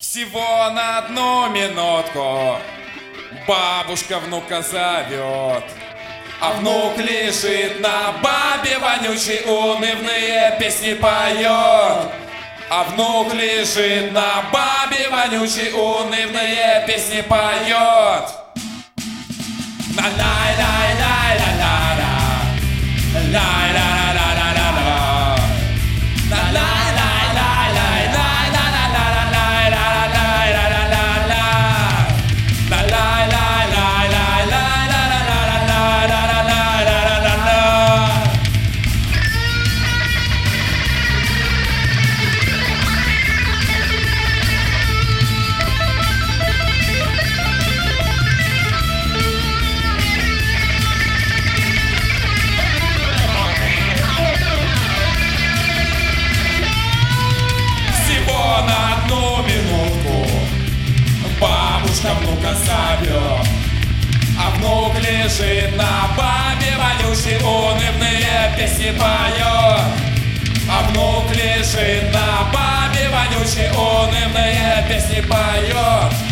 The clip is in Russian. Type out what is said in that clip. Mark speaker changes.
Speaker 1: Всего на одну минутку бабушка внука зовет, а внук лежит на бабе вонючей, унывные песни поет. А внук лежит на бабе вонючей, унывные песни поет. Ла-лай-лай-лай-ла-ла-ла, лай-ла-ла-ла-ла-ла-ла, бабушка внука зовет, а внук лежит на бабе вонючей, унывные песни поет. А внук лежит на бабе вонючей, унывные песни поет.